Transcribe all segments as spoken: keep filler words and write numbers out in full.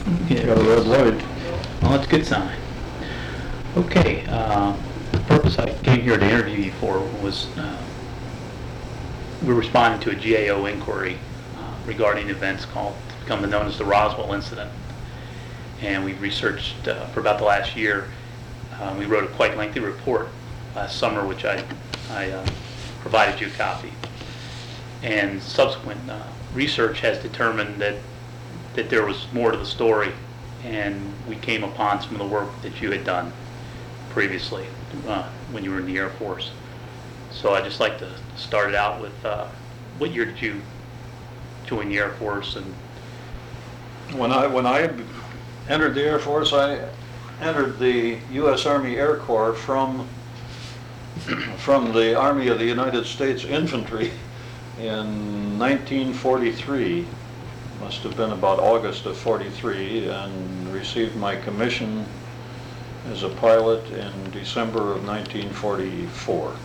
Yeah. Got a red light. Well, that's a good sign. Okay, uh, the purpose I came here to interview you for was uh, we're responding to a G A O inquiry uh, regarding events called, become known as the Roswell incident. And we've researched uh, for about the last year. Uh, we wrote a quite lengthy report last summer, which I, I uh, provided you a copy. And subsequent uh, research has determined that that there was more to the story, and we came upon some of the work that you had done previously uh, when you were in the Air Force. So I'd just like to start it out with uh, what year did you join the Air Force? And When I when I entered the Air Force, I entered the U S Army Air Corps from from the Army of the United States Infantry in nineteen forty-three. Must have been about August of forty-three, and received my commission as a pilot in December of nineteen forty-four.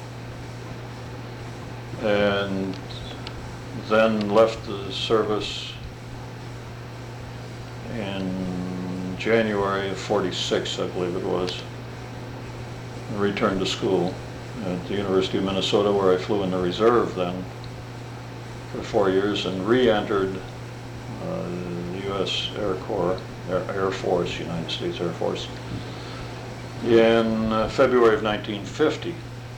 And then left the service in January of forty-six, I believe it was, and returned to school at the University of Minnesota, where I flew in the reserve then for four years, and re-entered uh, the U S Air Corps, Air, Air Force, United States Air Force, in uh, February of nineteen fifty,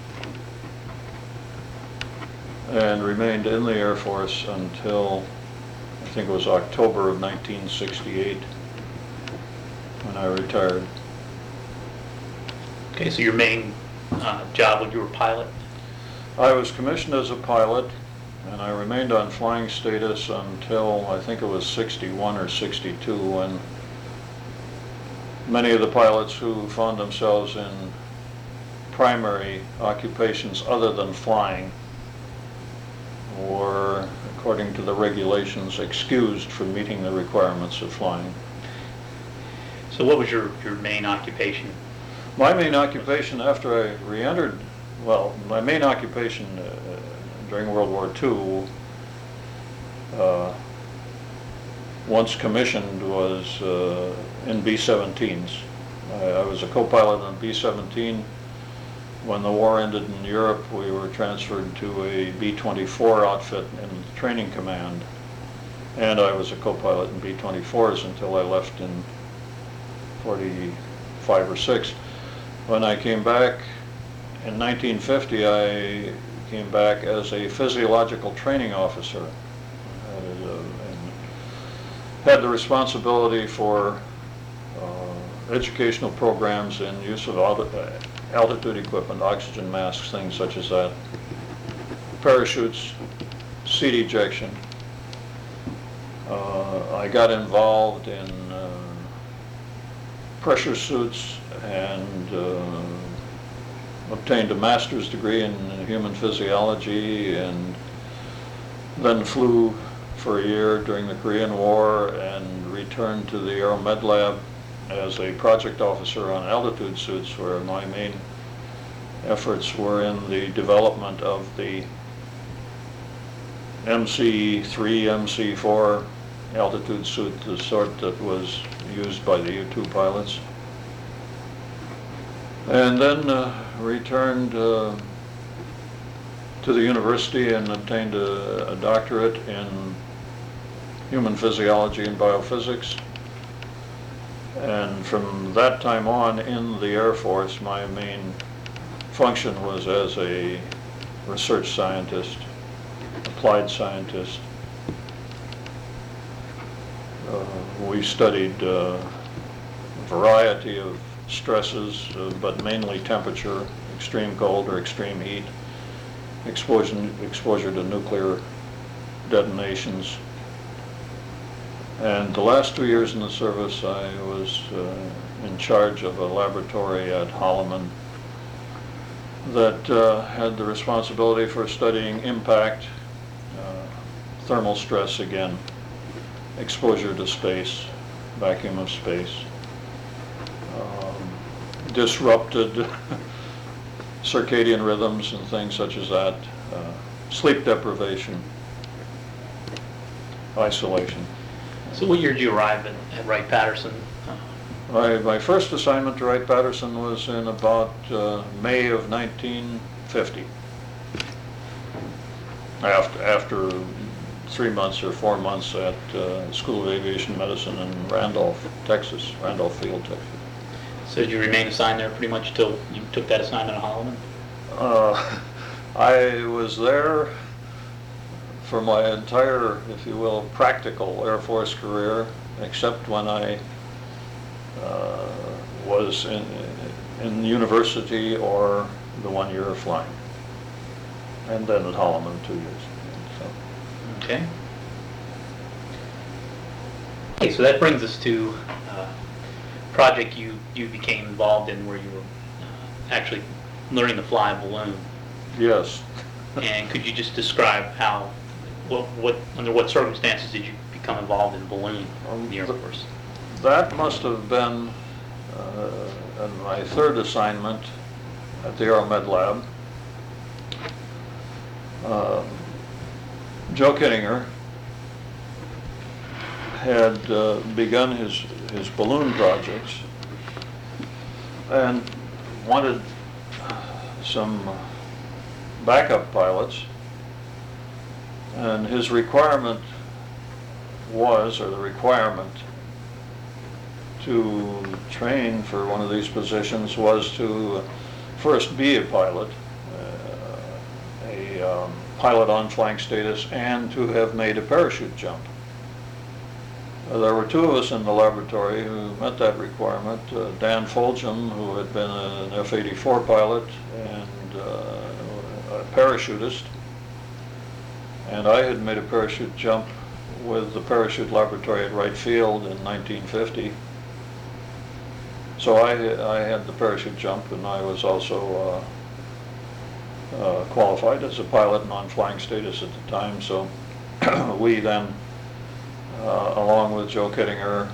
and remained in the Air Force until I think it was October of nineteen sixty-eight when I retired. okay, so your main uh, job when you were a pilot? I was commissioned as a pilot, and I remained on flying status until I think it was sixty-one or sixty-two, when many of the pilots who found themselves in primary occupations other than flying were, according to the regulations, excused from meeting the requirements of flying. So what was your, your main occupation? My main occupation after I re-entered, well, my main occupation uh, during World War Two, uh, once commissioned, was uh, in B seventeens. I, I was a co-pilot on B seventeen. When the war ended in Europe, we were transferred to a B twenty-four outfit in the training command, and I was a co-pilot in B twenty-fours until I left in forty-five or six. When I came back in nineteen fifty, I came back as a physiological training officer. Uh, and had the responsibility for uh, educational programs in use of altitude, altitude equipment, oxygen masks, things such as that, parachutes, seat ejection. Uh, I got involved in uh, pressure suits and uh, obtained a master's degree in human physiology, and then flew for a year during the Korean War and returned to the Aeromed Lab as a project officer on altitude suits, where my main efforts were in the development of the M C three, M C four altitude suit, the sort that was used by the U two pilots. And then uh, returned uh, to the university and obtained a, a doctorate in human physiology and biophysics. And from that time on in the Air Force, my main function was as a research scientist, applied scientist. Uh, we studied uh, a variety of stresses, uh, but mainly temperature, extreme cold or extreme heat, exposure, exposure to nuclear detonations. And the last two years in the service, I was uh, in charge of a laboratory at Holloman that uh, had the responsibility for studying impact, uh, thermal stress again, exposure to space, vacuum of space, um, disrupted circadian rhythms and things such as that, uh, sleep deprivation, isolation. So what year did you arrive at, at Wright-Patterson? Uh, My, my first assignment to Wright-Patterson was in about uh, May of nineteen fifty. After, after three months or four months at uh, School of Aviation Medicine in Randolph, Texas, Randolph Field, Texas. So did you remain assigned there pretty much till you took that assignment at Holloman? Uh, I was there for my entire, if you will, practical Air Force career, except when I uh, was in, in university or the one year of flying. And then at Holloman, two years. So. Okay. Okay, so that brings us to uh, a project you, you became involved in where you were uh, actually learning to fly a balloon. Yes. And could you just describe how, what, what, under what circumstances did you become involved in balloon in the Air Um, Force? That must have been uh, in my third assignment at the Aeromed Lab. Um, Joe Kittinger had uh, begun his, his balloon projects and wanted some backup pilots, and his requirement was, or the requirement to train for one of these positions was to first be a pilot, uh, a um, pilot on flying status, and to have made a parachute jump. Uh, there were two of us in the laboratory who met that requirement. Uh, Dan Foljam, who had been an F eighty-four pilot and uh, a parachutist, and I had made a parachute jump with the parachute laboratory at Wright Field in nineteen fifty. So I, I had the parachute jump, and I was also uh, uh, qualified as a pilot and on flying status at the time. So we then, uh, along with Joe Kittinger,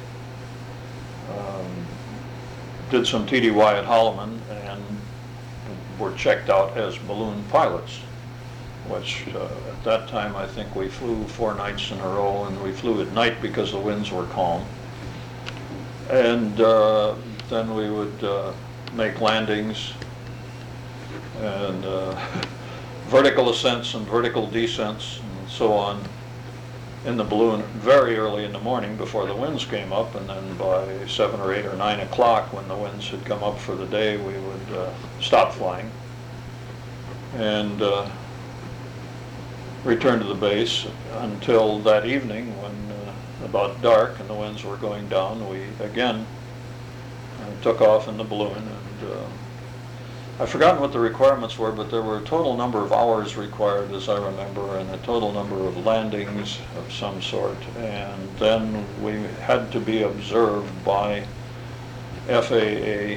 um, did some T D Y at Holloman and were checked out as balloon pilots, which uh, at that time I think we flew four nights in a row, and we flew at night because the winds were calm. And uh, then we would uh, make landings and uh, vertical ascents and vertical descents and so on in the balloon very early in the morning before the winds came up, and then by seven or eight or nine o'clock, when the winds had come up for the day, we would uh, stop flying and uh, return to the base until that evening when uh, about dark and the winds were going down. We again uh, took off in the balloon, and uh, I've forgotten what the requirements were, but there were a total number of hours required, as I remember, and a total number of landings of some sort, and then we had to be observed by F A A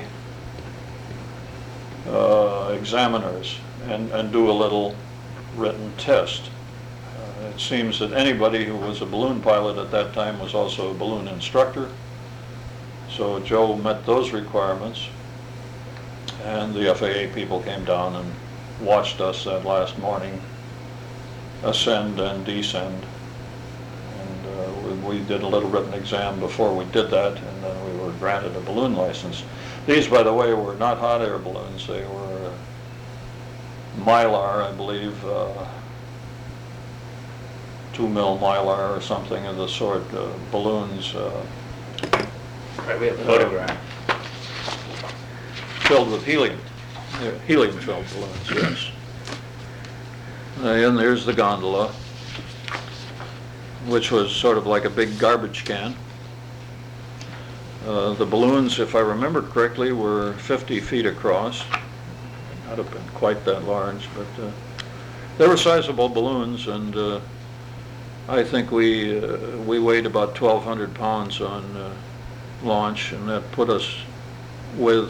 uh, examiners and, and do a little written test. Uh, it seems that anybody who was a balloon pilot at that time was also a balloon instructor. So Joe met those requirements, and the F A A people came down and watched us that last morning ascend and descend. And uh, we, we did a little written exam before we did that, and then we were granted a balloon license. These, by the way, were not hot air balloons. They were uh, Mylar, I believe, uh, two mil Mylar or something of the sort, uh, balloons. Uh, Right, we have a photograph. Filled with helium, uh, helium-filled balloons, yes. And there's the gondola, which was sort of like a big garbage can. Uh, the balloons, if I remember correctly, were fifty feet across. Not have been quite that large, but uh, they were sizable balloons, and uh, I think we uh, we weighed about twelve hundred pounds on uh, launch, and that put us with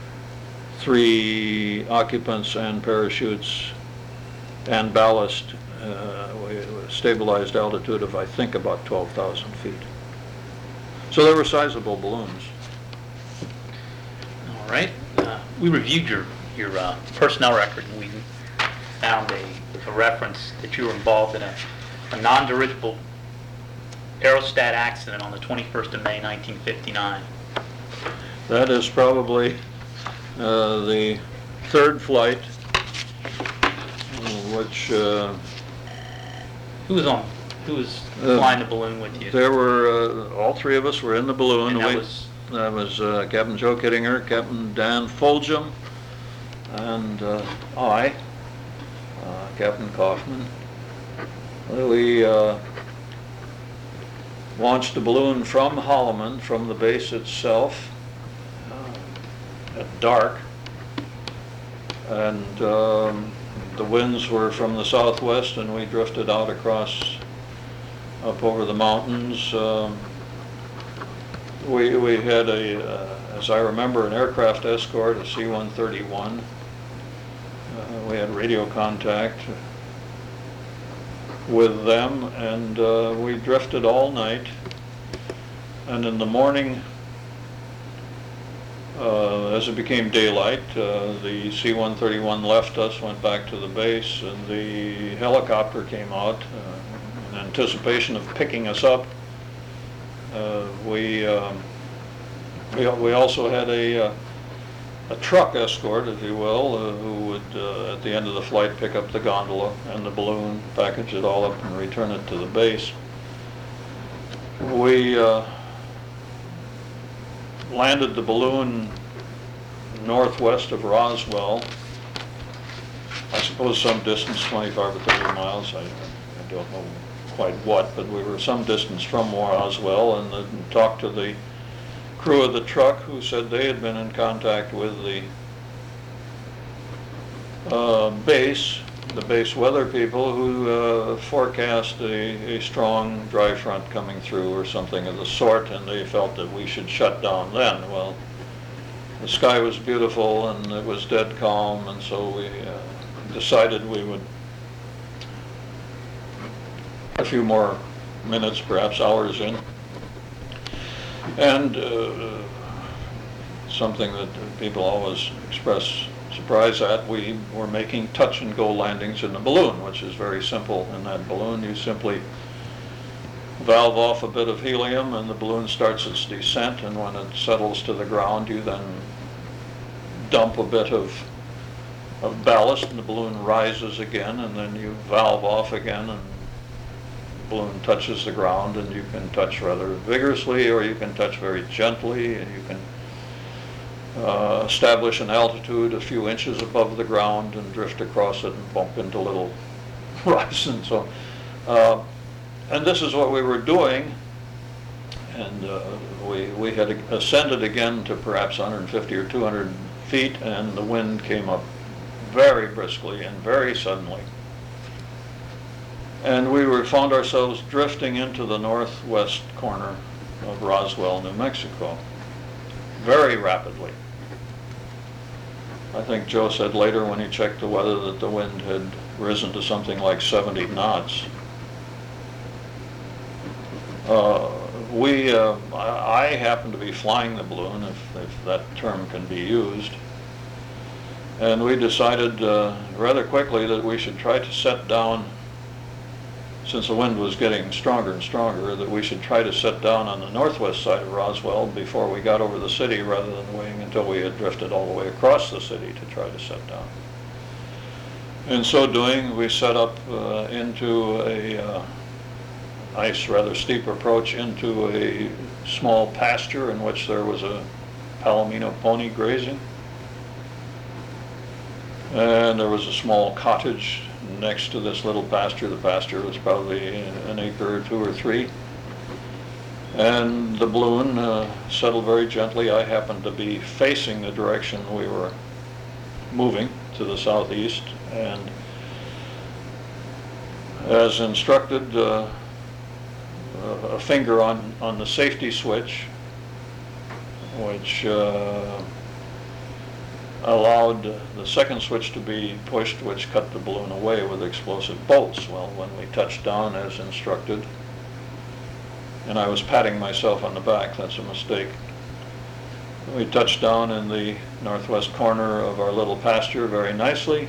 three occupants and parachutes and ballast, uh, stabilized altitude of I think about twelve thousand feet. So they were sizable balloons. All right. Uh, we reviewed your your uh, personnel record, and we found a, a reference that you were involved in a, a non-dirigible aerostat accident on the twenty-first of May nineteen fifty-nine. That is probably uh, the third flight, which uh, Who was on, who was Uh, flying the balloon with you? there were, uh, all three of us were in the balloon. And that We- was, That was uh, Captain Joe Kittinger, Captain Dan Foljam, and uh, I, uh, Captain Kaufman. We uh, launched the balloon from Holloman, from the base itself, uh, at dark. And um, the winds were from the southwest, and we drifted out across, up over the mountains. Um, We, we had a, uh, as I remember, an aircraft escort, a C one thirty-one. Uh, we had radio contact with them, and uh, we drifted all night. And in the morning, uh, as it became daylight, uh, the C one thirty-one left us, went back to the base, and the helicopter came out uh, in anticipation of picking us up. Uh, we, um, we we also had a uh, a truck escort, if you will, uh, who would uh, at the end of the flight pick up the gondola and the balloon, package it all up, and return it to the base. We uh, landed the balloon northwest of Roswell. I suppose some distance, twenty-five or thirty miles. I, I don't know quite what, but we were some distance from Roswell, and then talked to the crew of the truck, who said they had been in contact with the uh, base, the base weather people, who uh, forecast a, a strong dry front coming through or something of the sort, and they felt that we should shut down then. Well, the sky was beautiful and it was dead calm, and so we uh, decided we would, a few more minutes, perhaps hours in. And uh, something that people always express surprise at, we were making touch and go landings in the balloon, which is very simple. In that balloon, you simply valve off a bit of helium and the balloon starts its descent, and when it settles to the ground, you then dump a bit of of ballast and the balloon rises again, and then you valve off again and balloon touches the ground, and you can touch rather vigorously or you can touch very gently, and you can uh, establish an altitude a few inches above the ground and drift across it and bump into little horizons. So, uh, and this is what we were doing, and uh, we, we had ascended again to perhaps one hundred fifty or two hundred feet, and the wind came up very briskly and very suddenly. And we were found ourselves drifting into the northwest corner of Roswell, New Mexico, very rapidly. I think Joe said later when he checked the weather that the wind had risen to something like seventy knots. Uh, we, uh, I, I happened to be flying the balloon, if, if that term can be used, and we decided uh, rather quickly that we should try to set down, since the wind was getting stronger and stronger, that we should try to set down on the northwest side of Roswell before we got over the city, rather than waiting until we had drifted all the way across the city to try to set down. In so doing, we set up uh, into a uh, nice, rather steep approach into a small pasture in which there was a Palomino pony grazing. And there was a small cottage next to this little pasture. The pasture was probably an acre or two or three. And the balloon uh, settled very gently. I happened to be facing the direction we were moving, to the southeast, and as instructed, uh, a finger on, on the safety switch, which uh, allowed the second switch to be pushed, which cut the balloon away with explosive bolts. Well, when we touched down as instructed, and I was patting myself on the back, that's a mistake. We touched down in the northwest corner of our little pasture very nicely.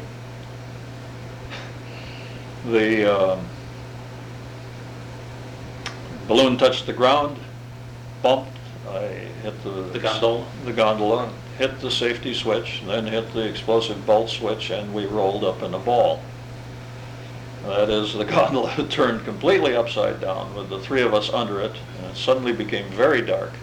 The, uh, balloon touched the ground, bumped, I hit the... The gondola? The gondola, hit the safety switch, then hit the explosive bolt switch, and we rolled up in a ball. That is, the gondola turned completely upside down with the three of us under it, and it suddenly became very dark.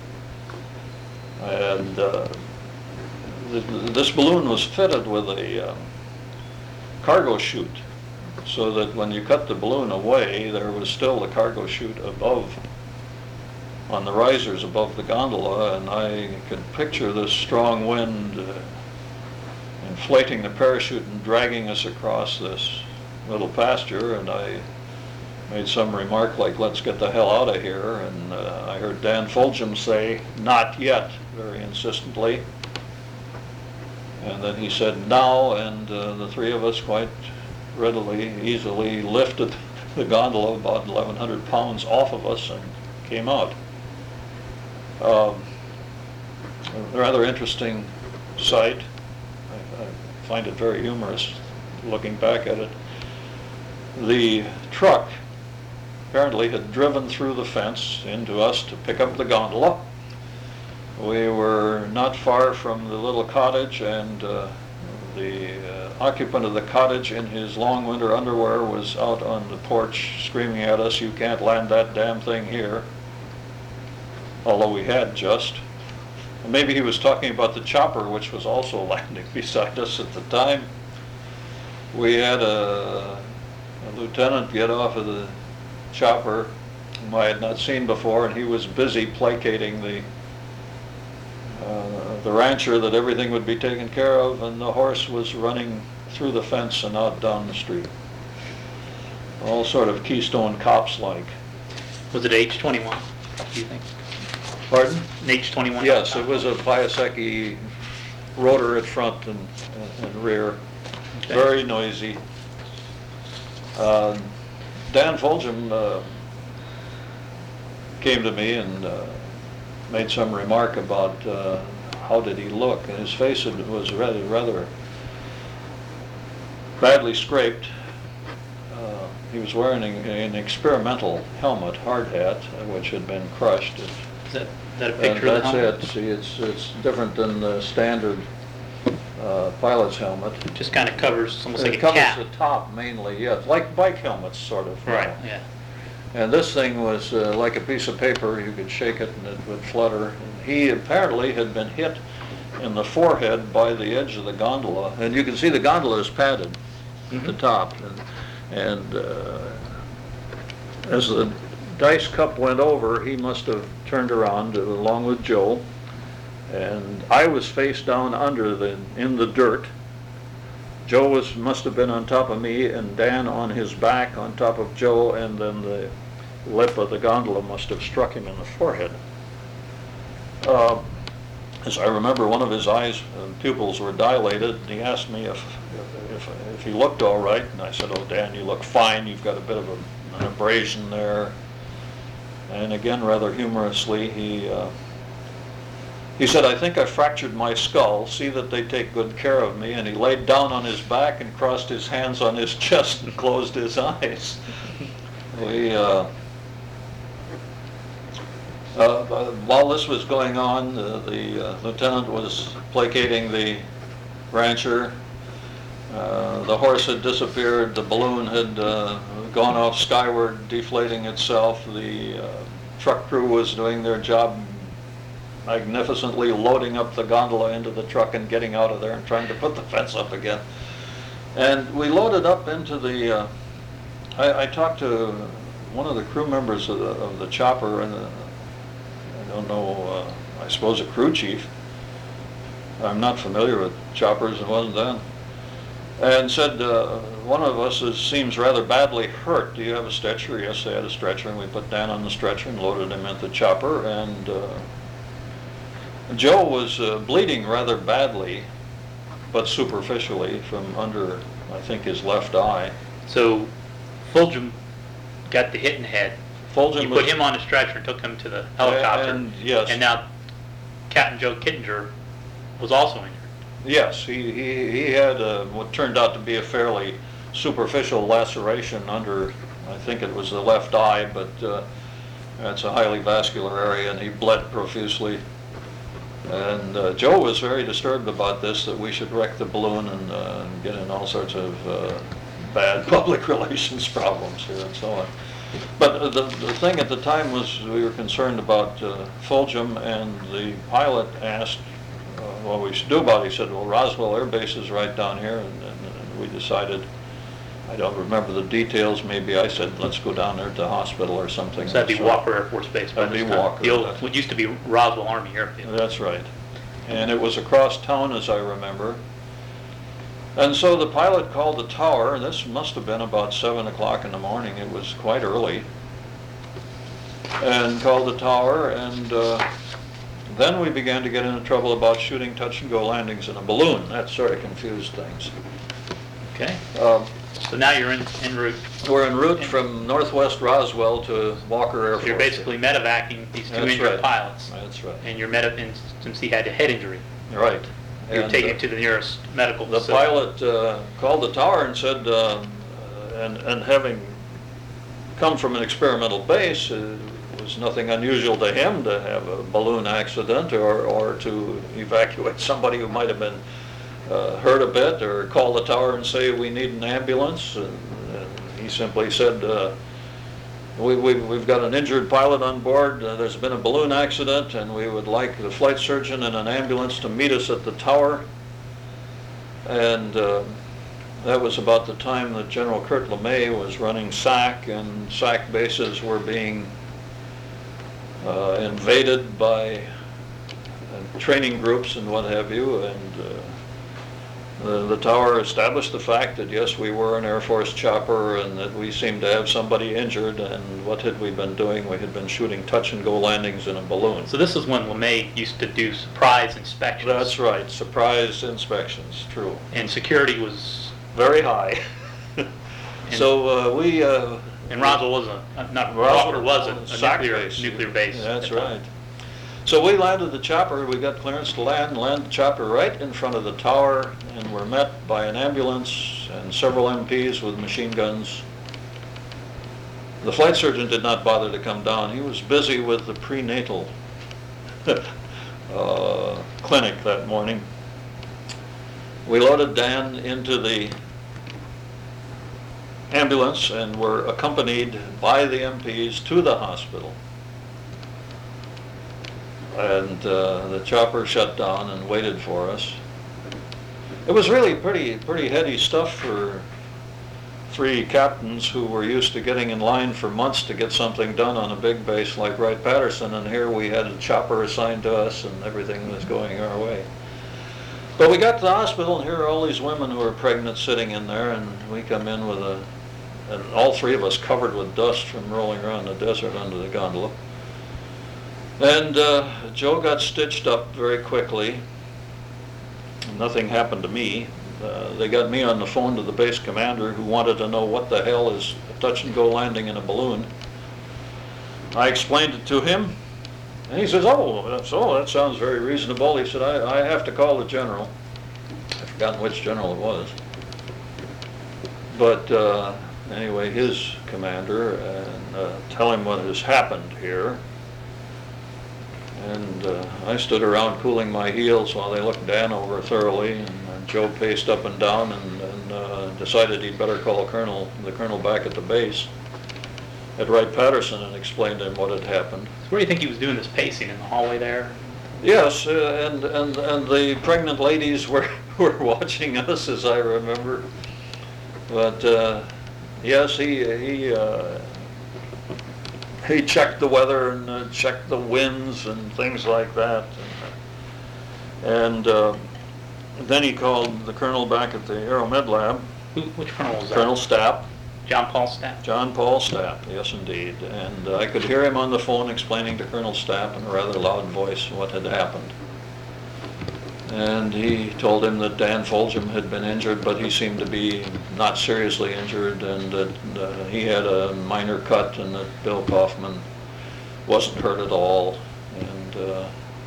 And uh, th this balloon was fitted with a uh, cargo chute, so that when you cut the balloon away, there was still the cargo chute above, on the risers above the gondola, and I could picture this strong wind uh, inflating the parachute and dragging us across this little pasture, and I made some remark like, let's get the hell out of here, and uh, I heard Dan Fulgham say, not yet, very insistently. And then he said, now, and uh, the three of us quite readily, easily lifted the gondola about eleven hundred pounds off of us and came out. Um, a rather interesting sight. I, I find it very humorous looking back at it. The truck apparently had driven through the fence into us to pick up the gondola. We were not far from the little cottage, and uh, the uh, occupant of the cottage in his long winter underwear was out on the porch screaming at us, "You can't land that damn thing here," although we had just. Maybe he was talking about the chopper, which was also landing beside us at the time. We had a, a lieutenant get off of the chopper whom I had not seen before, and he was busy placating the uh, the rancher that everything would be taken care of, and the horse was running through the fence and out down the street. All sort of Keystone Cops-like. Was it H twenty-one, do you think? Pardon? An H twenty-one? Yes, it was a Piasecki rotor at front and, and rear. Okay. Very noisy. Uh, Dan Fulgham uh, came to me and uh, made some remark about uh, how did he look, and his face was rather, rather badly scraped. Uh, he was wearing an experimental helmet, hard hat, which had been crushed. Is that, is that a picture And of the helmet? that's it. See, it's, it's different than the standard uh, pilot's helmet. It just kind of covers, it's almost like It a covers cap. the top mainly, yeah. It's like bike helmets, sort of. you Right, know. yeah. And this thing was uh, like a piece of paper. You could shake it and it would flutter. And he apparently had been hit in the forehead by the edge of the gondola. And you can see the gondola is padded at the Mhm. top. And, and uh, as the dice cup went over, he must have turned around uh, along with Joe. And I was face down under the, in the dirt. Joe was, must have been on top of me, and Dan on his back on top of Joe, and then the lip of the gondola must have struck him in the forehead. Uh, as I remember, one of his eyes, uh, pupils were dilated, and he asked me if, if, if he looked all right, and I said, "Oh, Dan, you look fine. You've got a bit of a, an abrasion there." And again, rather humorously, he uh, he said, "I think I fractured my skull. See that they take good care of me." And he laid down on his back and crossed his hands on his chest and closed his eyes. We, uh, uh, while this was going on, uh, the uh, lieutenant was placating the rancher. Uh, the horse had disappeared. The balloon had uh, gone off skyward, deflating itself. The uh, truck crew was doing their job magnificently, loading up the gondola into the truck and getting out of there and trying to put the fence up again. And we loaded up into the, uh, I, I talked to one of the crew members of the, of the chopper, and uh, I don't know, uh, I suppose a crew chief. I'm not familiar with choppers, and wasn't then. And said, uh, one of us is, seems rather badly hurt. Do you have a stretcher? Yes, they had a stretcher, and we put Dan on the stretcher and loaded him into the chopper. And uh, Joe was uh, bleeding rather badly, but superficially from under, I think, his left eye. So Fulgham got the hit in the head. Fulgham You was, put him on a stretcher and took him to the helicopter. and yes, And now Captain Joe Kittinger was also injured. yes, he, he, he had uh, what turned out to be a fairly superficial laceration under, I think it was the left eye, but uh, It's a highly vascular area, and he bled profusely. And uh, Joe was very disturbed about this, that we should wreck the balloon and uh, get in all sorts of uh, bad public relations problems here and so on. But uh, the, the thing at the time was we were concerned about uh, Fulgham, and the pilot asked uh, what we should do about it. He said, well, Roswell Air Base is right down here, and, and, and we decided, I don't remember the details, maybe I said, let's go down there to the hospital or something. So that'd be So- Walker Air Force Base by That'd this be time. Walker, The old, that's- what used to be Roswell Army Airfield. That's right. And it was across town, as I remember. And so the pilot called the tower, and this must have been about seven o'clock in the morning, it was quite early, and called the tower, and uh, then we began to get into trouble about shooting touch-and-go landings in a balloon. That sort of confused things. Okay, Um, so now you're in, en route. We're en route from northwest Roswell to Walker Air Force. You're basically medevacing these two That's injured right. pilots. That's right. And you're meta, and since he had a head injury, Right. you're And, taking uh, him to the nearest medical The facility. pilot uh, called the tower and said, um, uh, and, and having come from an experimental base, uh, it was nothing unusual to him to have a balloon accident or, or to evacuate somebody who might have been uh, hurt a bit, or call the tower and say, we need an ambulance. And, and he simply said, uh, we, we, we've got an injured pilot on board, uh, there's been a balloon accident, and we would like the flight surgeon and an ambulance to meet us at the tower. And uh, that was about the time that General Kurt LeMay was running S A C, and S A C bases were being uh, invaded by uh, training groups and what have you. And uh, the, the tower established the fact that yes, we were an Air Force chopper, and that we seemed to have somebody injured. And what had we been doing? We had been shooting touch-and-go landings in a balloon. So this is when LeMay used to do surprise inspections. That's right, surprise inspections, true. And security was, Very high. So uh, we... Uh, and Roswell was a, uh, not, Roswell Walker was a- was a S A C nuclear, base. nuclear base. at That's the time. right. So we landed the chopper, we got clearance to land, land the chopper right in front of the tower, and were met by an ambulance and several M Ps with machine guns. The flight surgeon did not bother to come down. He was busy with the prenatal uh, clinic that morning. We loaded Dan into the ambulance and were accompanied by the M Ps to the hospital. And uh, the chopper shut down and waited for us. It was really pretty, pretty heady stuff for three captains who were used to getting in line for months to get something done on a big base like Wright-Patterson, and here we had a chopper assigned to us and everything was going our way. But we got to the hospital, and here are all these women who are pregnant sitting in there, and we come in with a, and all three of us covered with dust from rolling around the desert under the gondola. And uh, Joe got stitched up very quickly. Nothing happened to me. Uh, they got me on the phone to the base commander, who wanted to know what the hell is a touch-and-go landing in a balloon. I explained it to him, and he says, oh, that's, oh, that sounds very reasonable. He said, I, I have to call the general. I've forgotten which general it was. But uh, anyway, his commander, and uh, tell him what has happened here. And uh, I stood around cooling my heels while they looked Dan over thoroughly, and uh, Joe paced up and down and, and uh, decided he'd better call Colonel, the colonel back at the base at Wright-Patterson and explain to him what had happened. So where do you think he was doing this pacing, in the hallway there? Yes, uh, and, and, and the pregnant ladies were, were watching us, as I remember. But uh, yes, he, he, uh, he checked the weather and uh, checked the winds and things like that. And uh, then he called the colonel back at the Aeromed lab, Who, which colonel was that? Colonel Stapp, John Paul Stapp? John Paul Stapp, yes indeed. And uh, I could hear him on the phone explaining to Colonel Stapp in a rather loud voice what had happened. And he told him that Dan Fulgham had been injured, but he seemed to be not seriously injured, and that uh, he had a minor cut, and that Bill Kaufman wasn't hurt at all. And uh,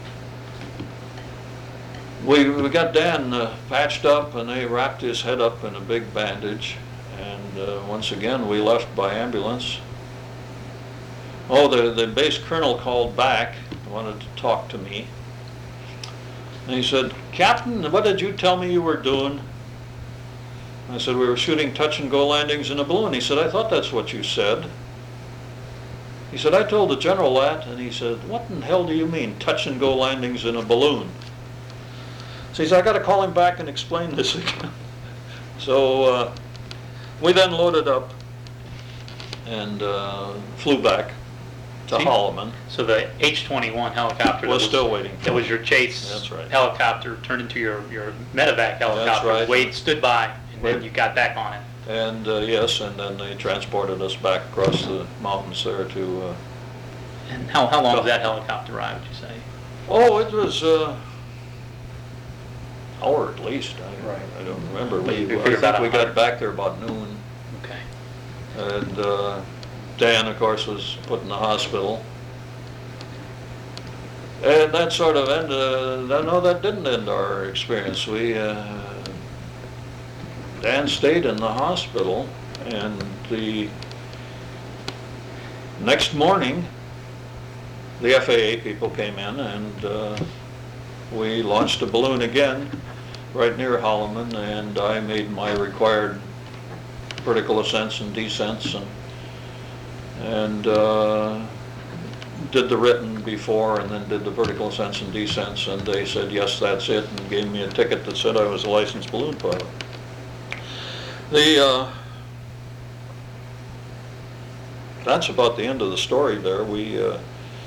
we, we got Dan uh, patched up, and they wrapped his head up in a big bandage. And uh, once again, we left by ambulance. Oh, the, the base colonel called back, wanted to talk to me. And he said, "Captain, what did you tell me you were doing?" I said, "We were shooting touch and go landings in a balloon." He said, "I thought that's what you said." He said, "I told the general that." And he said, "What in the hell do you mean, touch and go landings in a balloon?" So he said, "I got to call him back and explain this again." So uh, we then loaded up and uh, flew back to See? Holloman. So the H twenty-one helicopter Was that still waiting for that was me. your chase That's right. helicopter turned into your, your medevac helicopter. right. Wade stood by, and then Right. you got back on it. And uh, yes, and then they transported us back across the mountains there to, uh, And how, how long So- was that helicopter ride, would you say? oh, it was uh hour at least. I, Right. I don't remember. But you We, I figured about think we a hundred. got back there about noon. Okay. And uh, Dan, of course, was put in the hospital. And that sort of ended, uh, no, that didn't end our experience. We, uh, Dan stayed in the hospital, and the next morning, the F A A people came in, and uh, we launched a balloon again right near Holloman, and I made my required vertical ascents and descents, and and uh, did the written before, and then did the vertical ascents and descents, and they said, "Yes, that's it," and gave me a ticket that said I was a licensed balloon pilot. The uh, that's about the end of the story there. We, uh,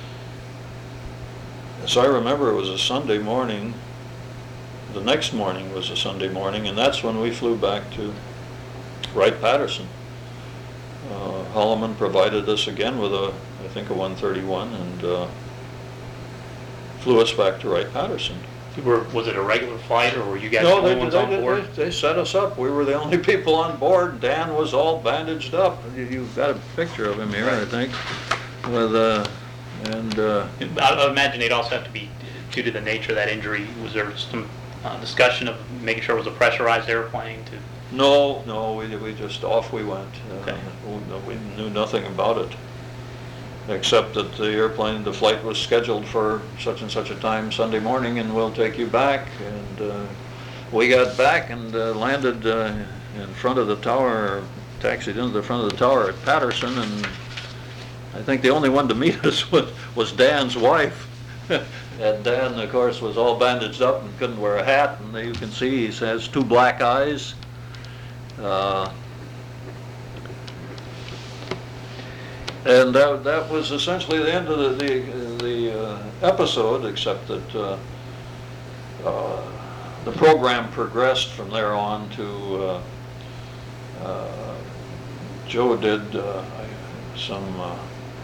as I remember, it was a Sunday morning. The next morning was a Sunday morning, and that's when we flew back to Wright-Patterson. Uh, Holloman provided us again with a, I think, a one thirty-one, and uh, flew us back to Wright-Patterson. You were, was it a regular flight, or were you guys the No, only they, ones they, on they, board? they set us up. We were the only people on board. Dan was all bandaged up. You, you've got a picture of him here, I think, with uh, and uh, I I imagine they'd also have to be, due to the nature of that injury, was there some uh, discussion of making sure it was a pressurized airplane to? no, no, we we just off we went. Uh, Okay. we, we knew nothing about it, except that the airplane, the flight was scheduled for such and such a time Sunday morning, and we'll take you back. And uh, we got back and uh, landed uh, in front of the tower, taxied into the front of the tower at Patterson, and I think the only one to meet us was, was Dan's wife. And Dan, of course, was all bandaged up and couldn't wear a hat, and you can see he has two black eyes. Uh, And that, that was essentially the end of the, the, the uh, episode, except that uh, uh, the program progressed from there on to, uh, uh, Joe did uh, some uh,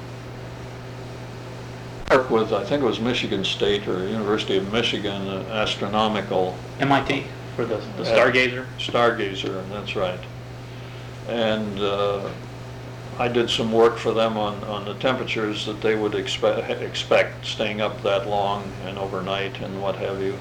work with, I think it was Michigan State or University of Michigan, uh, astronomical M I T, for the the Stargazer? Stargazer, that's right. And uh, I did some work for them on, on the temperatures that they would expect, expect staying up that long and overnight and what have you.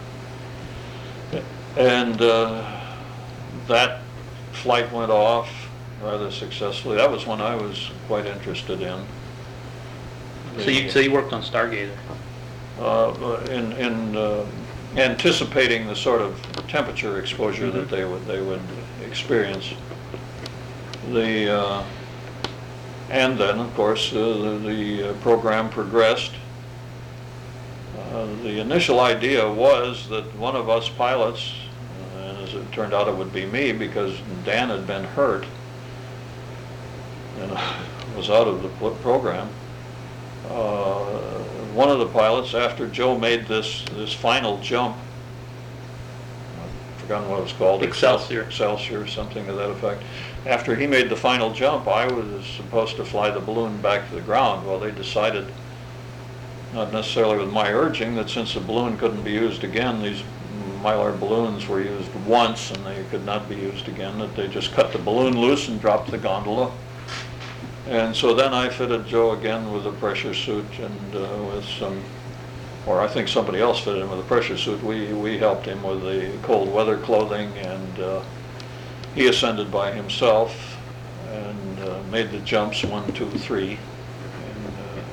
And uh, that flight went off rather successfully. That was one I was quite interested in. So you, so you worked on Stargazer? Uh, in in uh, anticipating the sort of temperature exposure Mm-hmm. that they would they would experience. The uh, and then of course uh, the, the uh, program progressed. Uh, the initial idea was that one of us pilots, uh, and as it turned out it would be me because Dan had been hurt and was out of the pl- program. Uh, one of the pilots, after Joe made this this final jump, I've forgotten what it was called, Excelsior. Excelsior, something to that effect. After he made the final jump, I was supposed to fly the balloon back to the ground. Well, they decided, not necessarily with my urging, that since the balloon couldn't be used again, these Mylar balloons were used once and they could not be used again, that they just cut the balloon loose and dropped the gondola. And so then I fitted Joe again with a pressure suit and uh, with some, or I think somebody else fitted him with a pressure suit. We, we helped him with the cold weather clothing, and uh, he ascended by himself and uh, made the jumps one, two, three. And uh,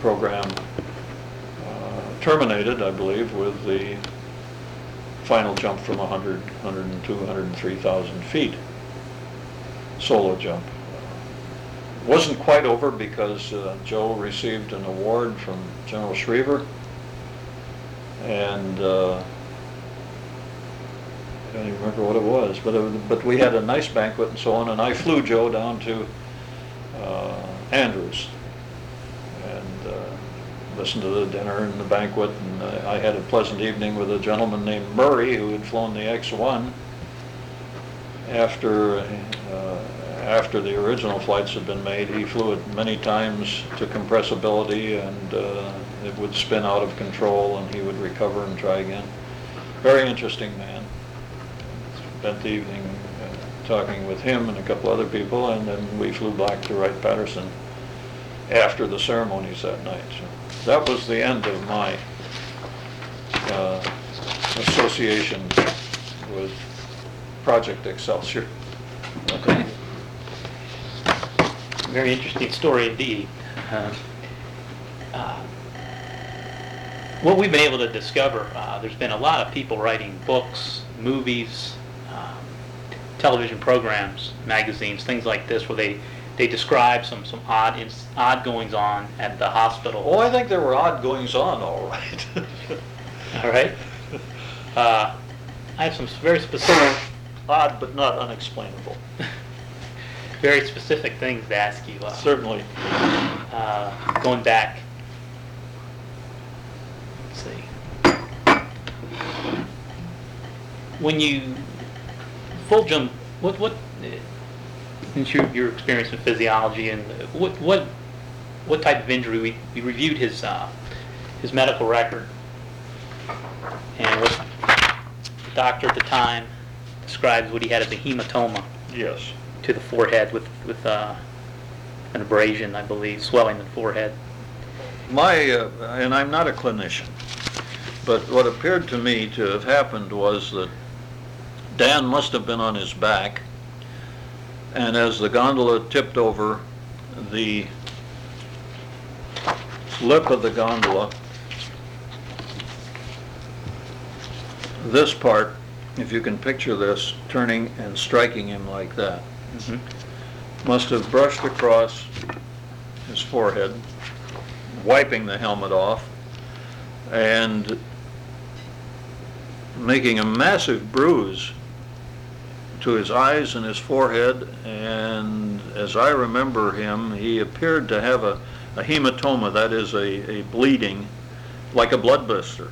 program uh, terminated, I believe, with the final jump from one hundred, one hundred two, one hundred three thousand feet, solo jump. Wasn't quite over because uh, Joe received an award from General Schriever, and uh, I don't even remember what it was, but it, but we had a nice banquet and so on, and I flew Joe down to uh, Andrews and uh, listened to the dinner and the banquet, and uh, I had a pleasant evening with a gentleman named Murray who had flown the X one after uh, after the original flights had been made. He flew it many times to compressibility, and uh, it would spin out of control and he would recover and try again. Very interesting man. Spent the evening uh, talking with him and a couple other people, and then we flew back to Wright-Patterson after the ceremonies that night. So that was the end of my uh, association with Project Excelsior. Okay. Very interesting story indeed. Uh, uh, what we've been able to discover, uh, there's been a lot of people writing books, movies, um, television programs, magazines, things like this, where they, they describe some, some odd ins- odd goings on at the hospital. Oh, I think there were odd goings on, all right. All right. Uh, I have some very specific, Odd but not unexplainable. very specific things to ask you. Uh, Certainly. uh, going back, let's see, when you full jump, what what, uh, since your your experience in physiology, and uh, what what what type of injury, we, we reviewed his uh, his medical record, and what the doctor at the time describes what he had as a hematoma Yes. to the forehead with with uh, an abrasion, I believe, swelling in the forehead. My, uh, and I'm not a clinician, but what appeared to me to have happened was that Dan must have been on his back, and as the gondola tipped over, the lip of the gondola, this part, if you can picture this, turning and striking him like that, Mm-hmm. must have brushed across his forehead, wiping the helmet off, and making a massive bruise to his eyes and his forehead. And as I remember him, he appeared to have a, a hematoma, that is a, a bleeding, like a blood blister,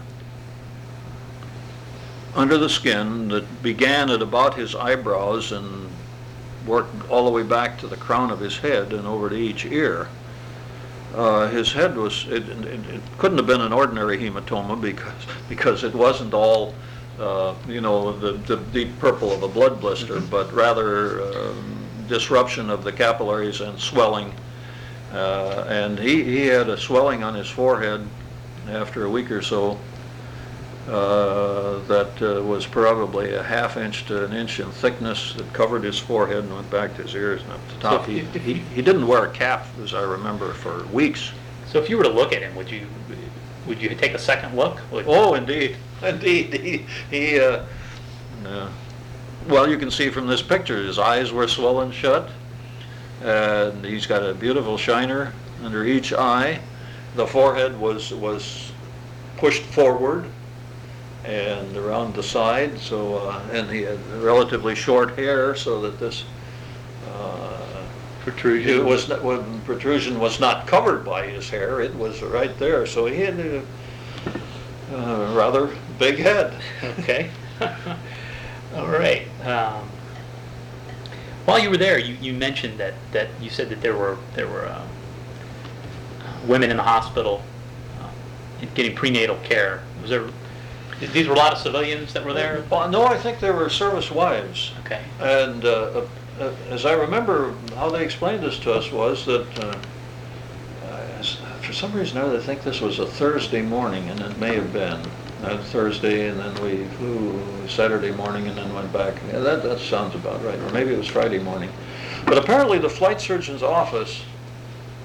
under the skin that began at about his eyebrows and worked all the way back to the crown of his head and over to each ear. Uh, his head was, it, it, it couldn't have been an ordinary hematoma because because it wasn't all, uh, you know, the, the deep purple of a blood blister, mm-hmm. but rather um, disruption of the capillaries and swelling. Uh, and he, he had a swelling on his forehead after a week or so uh, that uh, was probably a half inch to an inch in thickness, that covered his forehead and went back to his ears and up to the top. So he, if- if he, you- he didn't wear a cap, as I remember, for weeks. So if you were to look at him, would you would you take a second look? Would, Oh, indeed, indeed. He, he uh, uh, well, you can see from this picture, his eyes were swollen shut, and he's got a beautiful shiner under each eye. The forehead was was pushed forward and around the side, so uh, and he had relatively short hair, so that this uh, protrusion? it was not, well, protrusion was not covered by his hair; it was right there. So he had a uh, rather big head. Okay. All right. Um, while you were there, you, you mentioned that, that you said that there were there were um, uh, women in the hospital uh, getting prenatal care. Was there? These were a lot of civilians that were there. Well, no, I think there were service wives. Okay. And uh, uh, as I remember, how they explained this to us was that uh, uh, for some reason or other, I think this was a Thursday morning, and it may have been uh, Thursday, and then we flew Saturday morning and then went back. Yeah, that, that sounds about right. Or maybe it was Friday morning. But apparently the flight surgeon's office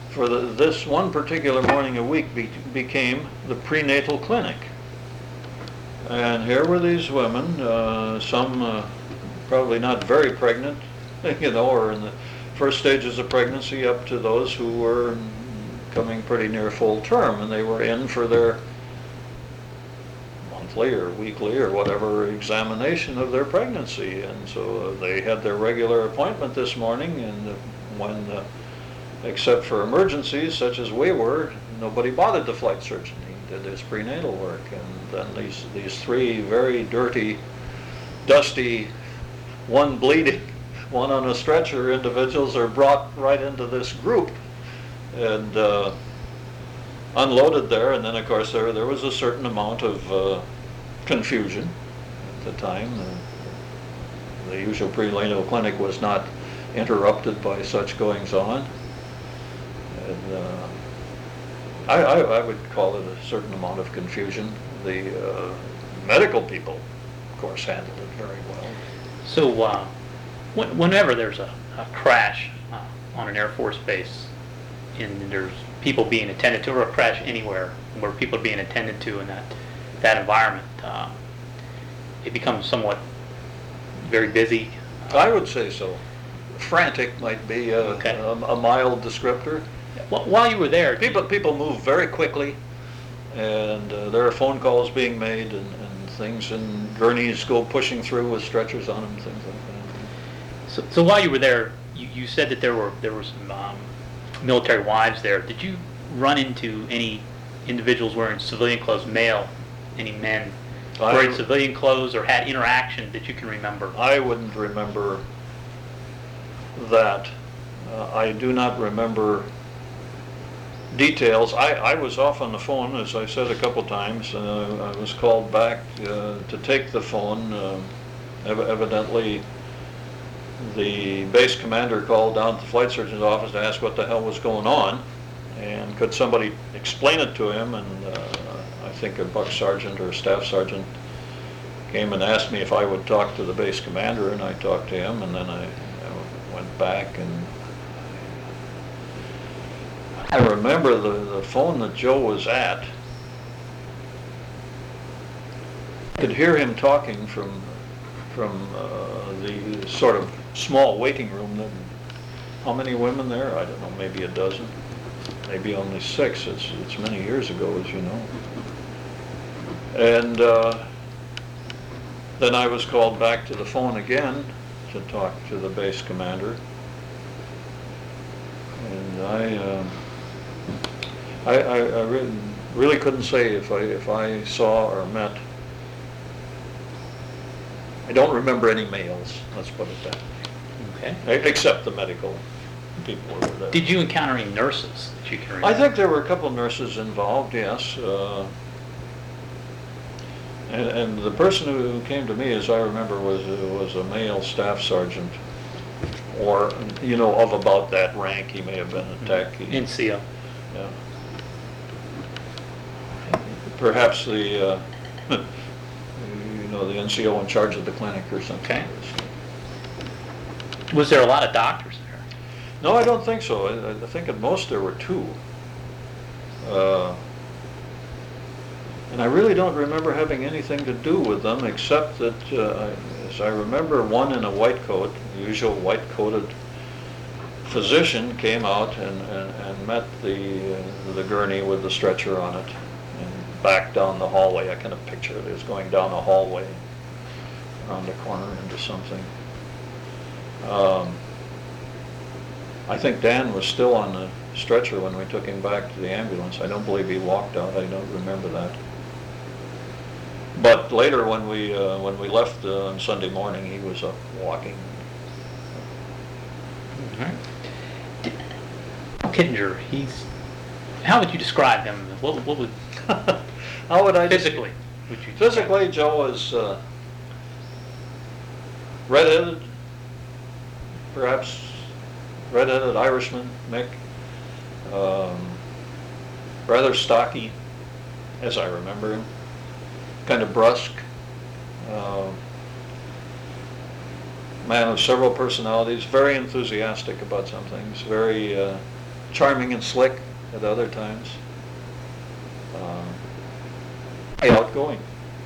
for the, this one particular morning a week be, became the prenatal clinic. And here were these women, uh, some uh, probably not very pregnant, you know, or in the first stages of pregnancy, up to those who were coming pretty near full term, and they were in for their monthly or weekly or whatever examination of their pregnancy. And so uh, they had their regular appointment this morning, and uh, when, uh, except for emergencies such as we were, nobody bothered the flight surgeon. He did his prenatal work, and then these, these three very dirty, dusty, one bleeding, one on a stretcher individuals are brought right into this group and uh, unloaded there. And then of course there there was a certain amount of uh, confusion at the time. The, the usual prenatal clinic was not interrupted by such goings on, and uh, I, I, I would call it a certain amount of confusion. The uh, medical people, of course, handled it very well. So, uh, when- whenever there's a, a crash uh, on an Air Force base, and there's people being attended to, or a crash anywhere where people are being attended to in that that environment, uh, it becomes somewhat very busy. I would say so. Frantic might be a, Okay. a, a mild descriptor. Wh- While you were there, did- People people move very quickly, and uh, there are phone calls being made and, and things, and gurneys go pushing through with stretchers on them, things like that. So, so while you were there, you, you said that there were there were some um, military wives there. Did you run into any individuals wearing civilian clothes, male, any men I- wearing civilian clothes, or had interaction that you can remember? I wouldn't remember that. Uh, I do not remember details. I, I was off on the phone, as I said a couple times. Uh, I was called back uh, to take the phone. Uh, ev- evidently, the base commander called down to the flight surgeon's office to ask what the hell was going on, and could somebody explain it to him. And uh, I think a buck sergeant or a staff sergeant came and asked me if I would talk to the base commander, and I talked to him, and then I, I went back, and I remember the, the phone that Joe was at. I could hear him talking from from uh, the sort of small waiting room. That, how many women there? I don't know, maybe a dozen, maybe only six. It's, it's many years ago, as you know. And uh, then I was called back to the phone again to talk to the base commander. And I, uh, I, I, I really, really couldn't say if I, if I saw or met. I don't remember any males, let's put it that way, Okay. e- except the medical people who were there. Did you encounter any nurses that you can remember? I think there were a couple nurses involved, yes. Uh, and, and the person who came to me, as I remember, was was a male staff sergeant, or you know, of about that rank. He may have been a tech. He- N C O. Yeah. Perhaps the, uh, you know, the N C O in charge of the clinic or something. Okay. Was there a lot of doctors there? No, I don't think so. I, I think at most there were two. Uh, and I really don't remember having anything to do with them, except that, uh, I- as I remember, one in a white coat, the usual white-coated physician, came out and, and, and met the, uh, the gurney with the stretcher on it, and back down the hallway. I kind of picture it as going down a hallway around the corner into something. Um, I think Dan was still on the stretcher when we took him back to the ambulance. I don't believe he walked out. I don't remember that. But later, when we uh, when we left uh, on Sunday morning, he was up walking. All right. Did- Kittinger, he's, how would you describe him? What, what would, How would I des- physically, would you? describe- Physically, Joe was uh, red-headed, perhaps red-headed Irishman, Mick. Um, rather stocky, as I remember him. Kind of brusque. Uh, man of several personalities, very enthusiastic about some things, very uh, charming and slick at other times. Um, outgoing.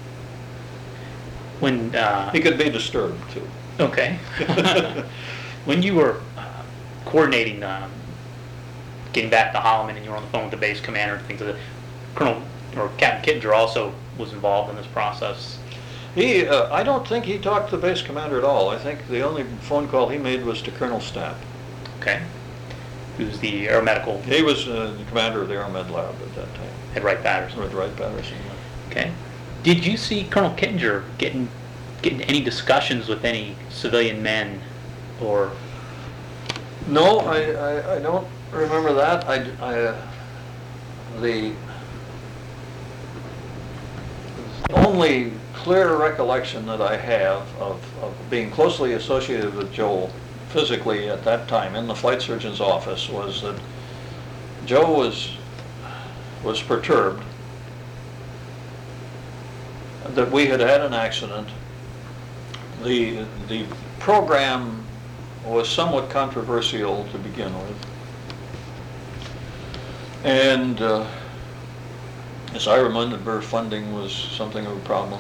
When, uh, He could be disturbed too. okay. When you were uh, coordinating, um, getting back to Holloman and you were on the phone with the base commander and things like that, Colonel, or Captain Kittinger also was involved in this process? He, uh, I don't think he talked to the base commander at all. I think the only phone call he made was to Colonel Stapp. Okay. He was the aeromedical He was uh, the commander of the Aeromed Lab at that time. at Wright-Patterson. With Wright Patterson. Okay. Did you see Colonel Kittinger getting getting any discussions with any civilian men, or? No, I, I, I don't remember that. I, I, uh, the only clear recollection that I have of, of being closely associated with Joe physically at that time in the flight surgeon's office was that Joe was, was perturbed that we had had an accident. The, the program was somewhat controversial to begin with. And uh, as I remember, funding was something of a problem.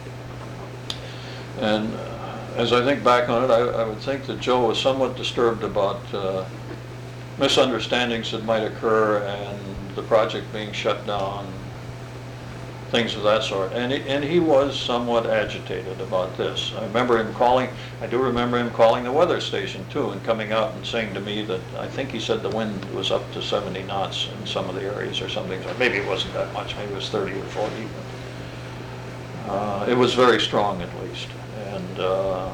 And uh, as I think back on it, I, I would think that Joe was somewhat disturbed about uh, misunderstandings that might occur and the project being shut down, things of that sort. And he, and he was somewhat agitated about this. I remember him calling, I do remember him calling the weather station too and coming out and saying to me that, I think he said the wind was up to seventy knots in some of the areas or something. Maybe it wasn't that much, maybe it was thirty or forty. But, uh, it was very strong at least. And uh,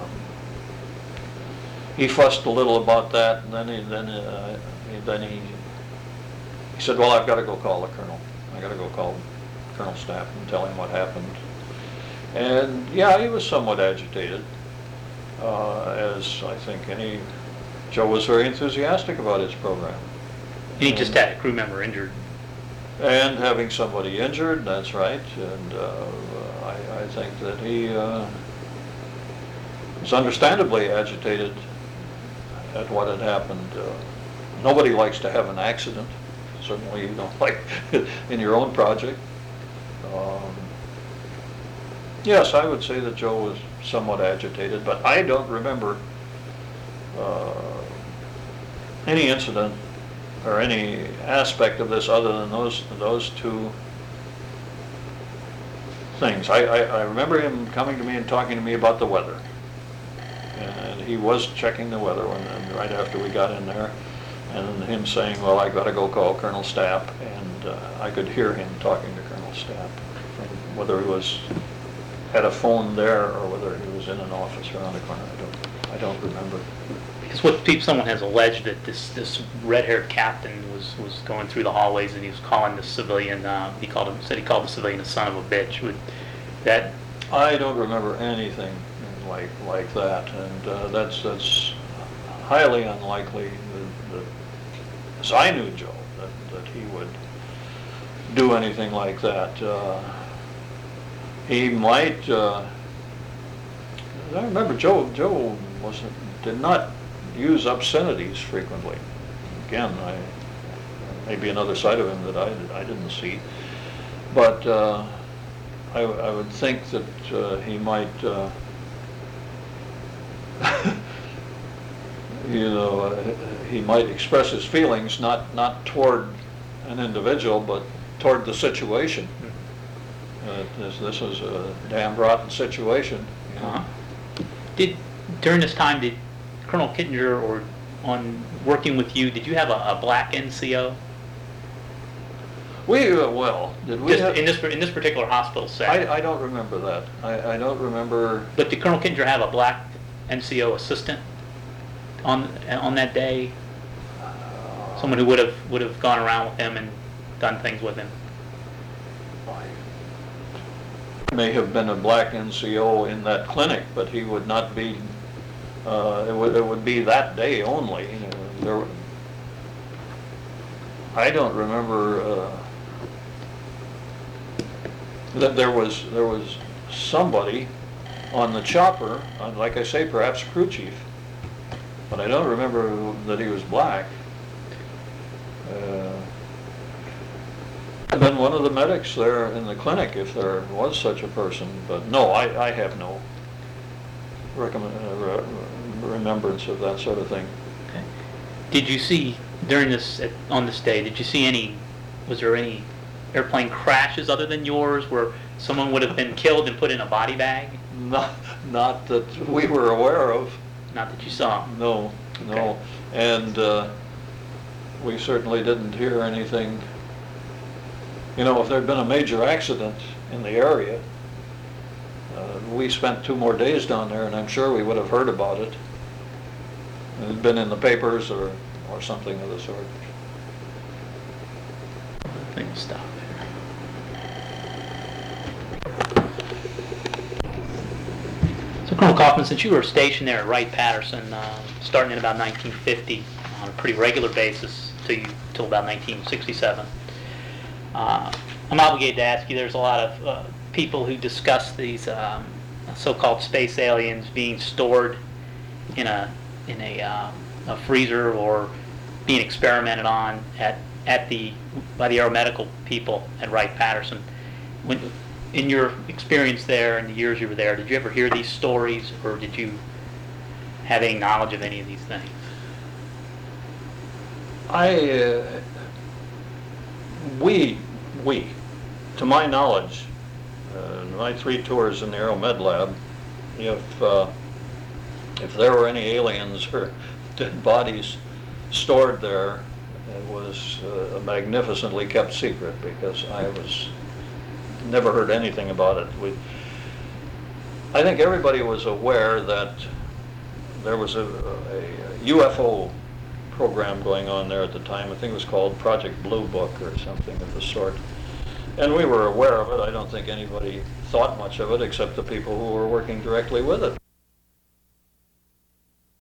he fussed a little about that, and then he, then, uh, he, then he, he said, well, I've got to go call the colonel. I got to go call Colonel Stapp and tell him what happened. And yeah, he was somewhat agitated, uh, as I think any, Joe was very enthusiastic about his program. And he just had a crew member injured. And having somebody injured, that's right. And uh, I, I think that he uh, was understandably agitated at what had happened. Uh, nobody likes to have an accident. Certainly you don't like in your own project. Um, yes, I would say that Joe was somewhat agitated, but I don't remember uh, any incident or any aspect of this other than those those two things. I, I, I remember him coming to me and talking to me about the weather, and he was checking the weather when, and right after we got in there, and him saying, "Well, I got to go call Colonel Stapp," and uh, I could hear him talking to Colonel Stapp, from whether he was had a phone there or whether he was in an office around the corner. I don't I don't remember. Because what people, someone has alleged that this this red-haired captain was was going through the hallways and he was calling the civilian. Uh, he called him said he called the civilian a son of a bitch. Would that? I don't remember anything like like that, and uh, that's that's highly unlikely that, that, as I knew Joe, that, that he would do anything like that. Uh, he might. Uh, I remember Joe. Joe wasn't did not use obscenities frequently. Again, I maybe another side of him that I I didn't see, but. Uh, I, I would think that uh, he might, uh, you know, uh, he might express his feelings not not toward an individual, but toward the situation. Uh, this this is a damn rotten situation. You know? Uh-huh. Did during this time did Colonel Kittinger or on working with you, did you have a, a black N C O? We, uh, well, did we Just have, in this in this particular hospital setting. I, I don't remember that. I, I don't remember. But did Colonel Kittinger have a black N C O assistant on on that day? Someone who would have would have gone around with him and done things with him. May have been a black N C O in that clinic, but he would not be. Uh, it would it would be that day only. You know, there, I don't remember. Uh, that there was there was somebody on the chopper, uh, like I say, perhaps crew chief, but I don't remember that he was black. Uh, And then one of the medics there in the clinic, if there was such a person, but no, I, I have no recommend, uh, re- remembrance of that sort of thing. Okay. Did you see, during this, at- on this day, did you see any, was there any airplane crashes other than yours where someone would have been killed and put in a body bag? Not, not that we were aware of, Not that you saw? no, no. Okay. And uh, we certainly didn't hear anything. You know, if there'd been a major accident in the area, uh, we spent two more days down there, and I'm sure we would have heard about it. It had been in the papers or, or something of the sort. Thing stop there. So Colonel Kaufman, since you were stationed there at Wright-Patterson, uh, starting in about nineteen fifty on a pretty regular basis till you till about nineteen sixty-seven, uh, I'm obligated to ask you. There's a lot of uh, people who discuss these um, so-called space aliens being stored in a in a, uh, a freezer or being experimented on at at the by the aeromedical people at Wright-Patterson. When, in your experience there and the years you were there, did you ever hear these stories, or did you have any knowledge of any of these things? I, uh, we, we, to my knowledge, uh, in my three tours in the Aeromed lab, if, uh, if there were any aliens or dead bodies stored there, it was uh, a magnificently kept secret, because I was, never heard anything about it. We, I think everybody was aware that there was a, a U F O program going on there at the time. I think it was called Project Blue Book or something of the sort. And we were aware of it. I don't think anybody thought much of it except the people who were working directly with it.